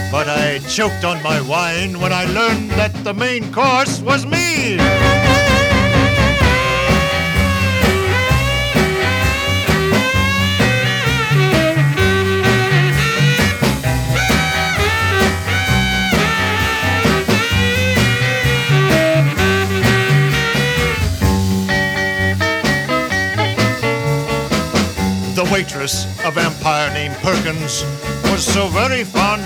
But I choked on my wine when I learned that the main course was me. The waitress, a vampire named Perkins, was so very fond